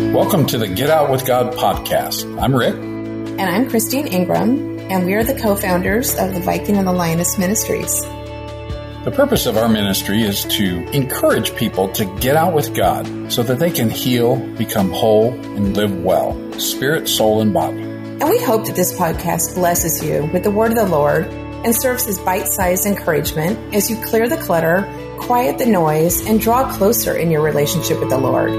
Welcome to the Get Out with God podcast. I'm Rick. And I'm Christine Ingram, and we are the co-founders of the Viking and the Lioness Ministries. The purpose of our ministry is to encourage people to get out with God so that they can heal, become whole, and live well, spirit, soul, and body. And we hope that this podcast blesses you with the word of the Lord and serves as bite-sized encouragement as you clear the clutter, quiet the noise, and draw closer in your relationship with the Lord.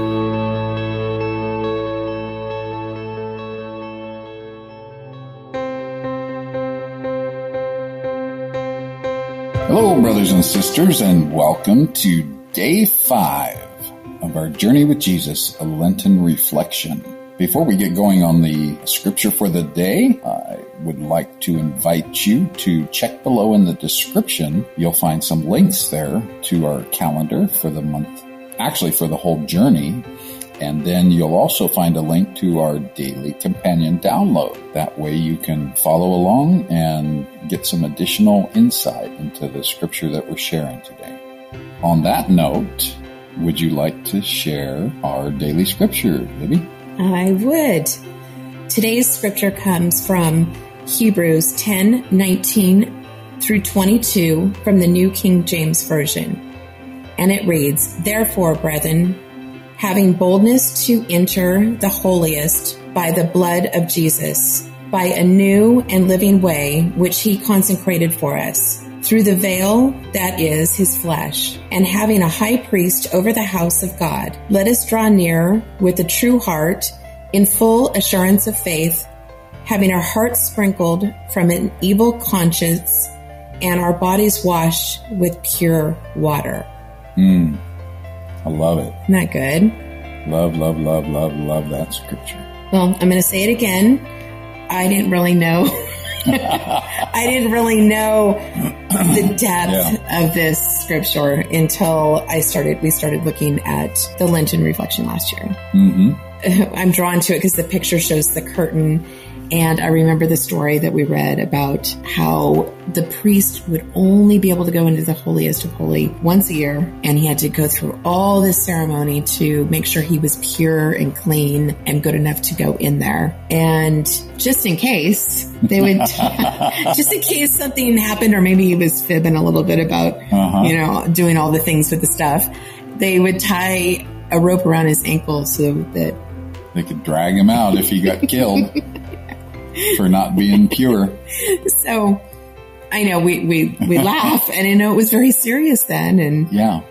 Hello, brothers and sisters, and welcome to Day 5 of our Journey with Jesus, a Lenten Reflection. Before we get going on the scripture for the day, I would like to invite you to check below in the description. You'll find some links there to our calendar for the month, actually for the whole journey. And then you'll also find a link to our daily companion download. That way you can follow along and get some additional insight into the scripture that we're sharing today. On that note, would you like to share our daily scripture, Libby? I would. Today's scripture comes from Hebrews 10:19 through 22 from the New King James Version. And it reads, "Therefore, brethren, having boldness to enter the holiest by the blood of Jesus, by a new and living way which he consecrated for us, through the veil that is his flesh, and having a high priest over the house of God, let us draw near with a true heart, in full assurance of faith, having our hearts sprinkled from an evil conscience, and our bodies washed with pure water." I love it. Isn't that good? Love that scripture. Well, I'm going to say it again. I didn't really know. I didn't really know the depth of this scripture until we started looking at the Lenten reflection last year. I'm drawn to it because the picture shows the curtain. And I remember the story that we read about how the priest would only be able to go into the holiest of holy once a year. And he had to go through all this ceremony to make sure he was pure and clean and good enough to go in there. And just in case they would, just in case something happened, or maybe he was fibbing a little bit about, doing all the things with the stuff, they would tie a rope around his ankle so that they could drag him out if he got killed. For not being pure. So I know we laugh, and I know it was very serious then.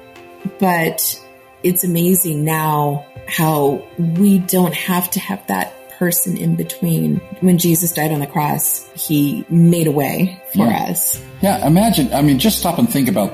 But it's amazing now how we don't have to have that person in between. When Jesus died on the cross, he made a way for us. Yeah. Imagine, just stop and think about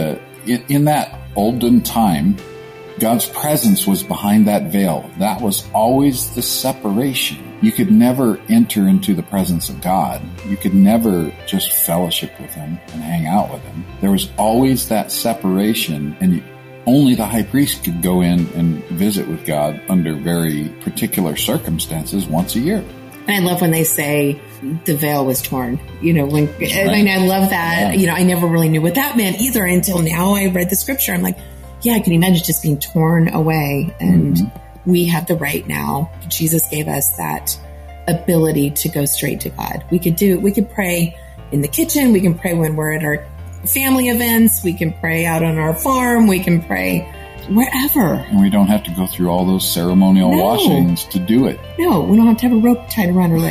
in that olden time, God's presence was behind that veil. That was always the separation. You could never enter into the presence of God. You could never just fellowship with him and hang out with him. There was always that separation, and only the high priest could go in and visit with God under very particular circumstances once a year. And I love when they say the veil was torn. I love that. Yeah. I never really knew what that meant either until now I read the scripture. I'm like, yeah, I can imagine just being torn away. And we have the right now. Jesus gave us that ability to go straight to God. We could pray in the kitchen. We can pray when we're at our family events. We can pray out on our farm. We can pray wherever. And we don't have to go through all those ceremonial washings to do it. No, we don't have to have a rope tied around our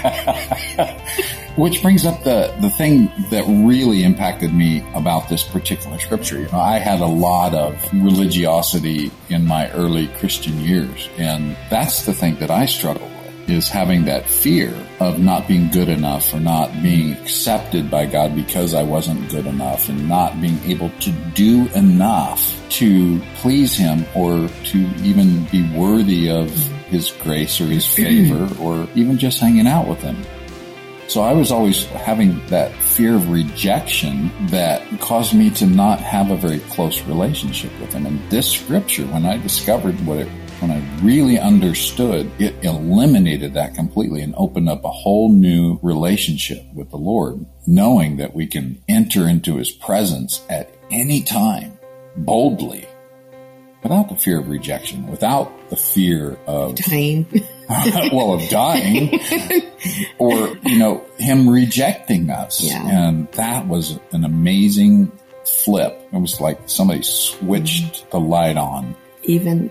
leg. Which brings up the thing that really impacted me about this particular scripture. I had a lot of religiosity in my early Christian years, and that's the thing that I struggle with, is having that fear of not being good enough or not being accepted by God because I wasn't good enough, and not being able to do enough to please him or to even be worthy of his grace or his favor or even just hanging out with him. So I was always having that fear of rejection that caused me to not have a very close relationship with him. And this scripture, when I discovered when I really understood, it eliminated that completely and opened up a whole new relationship with the Lord, knowing that we can enter into his presence at any time, boldly, without the fear of rejection, without the fear of dying. of dying, or, him rejecting us. Yeah. And that was an amazing flip. It was like somebody switched the light on. Even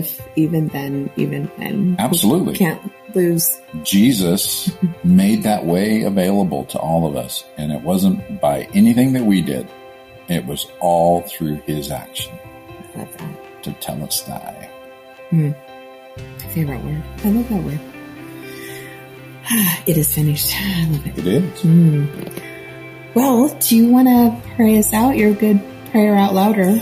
then. Absolutely. We can't lose. Jesus made that way available to all of us. And it wasn't by anything that we did. It was all through his action. I love that. To tell us die. Favorite word. I love that word. It is finished. I love it. It is. Well, do you want to pray us out? You're a good prayer out louder.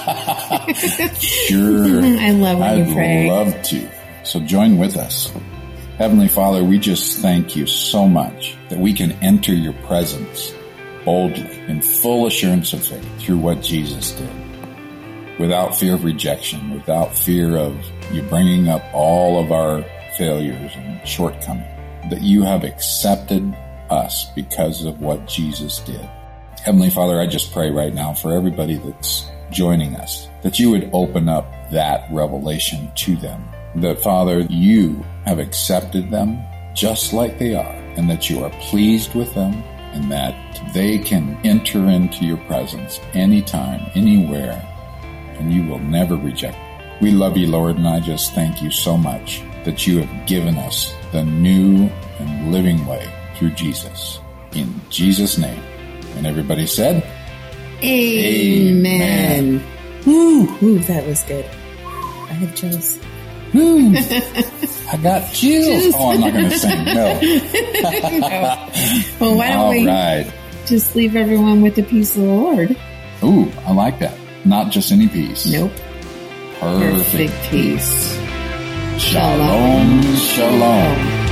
Sure. I love when you pray. I'd love to. So join with us. Heavenly Father, we just thank you so much that we can enter your presence boldly in full assurance of faith through what Jesus did. Without fear of rejection, without fear of you bringing up all of our failures and shortcomings, that you have accepted us because of what Jesus did. Heavenly Father, I just pray right now for everybody that's joining us, that you would open up that revelation to them. That, Father, you have accepted them just like they are, and that you are pleased with them, and that they can enter into your presence anytime, anywhere, and you will never reject them. We love you, Lord, and I just thank you so much that you have given us the new and living way through Jesus. In Jesus' name. And everybody said, Amen. Ooh, that was good. I have chills. I got chills. Oh, I'm not going to sing. No. No. Well, why don't we just leave everyone with the peace of the Lord? Ooh, I like that. Not just any peace. Nope. Perfect peace. Shalom, shalom.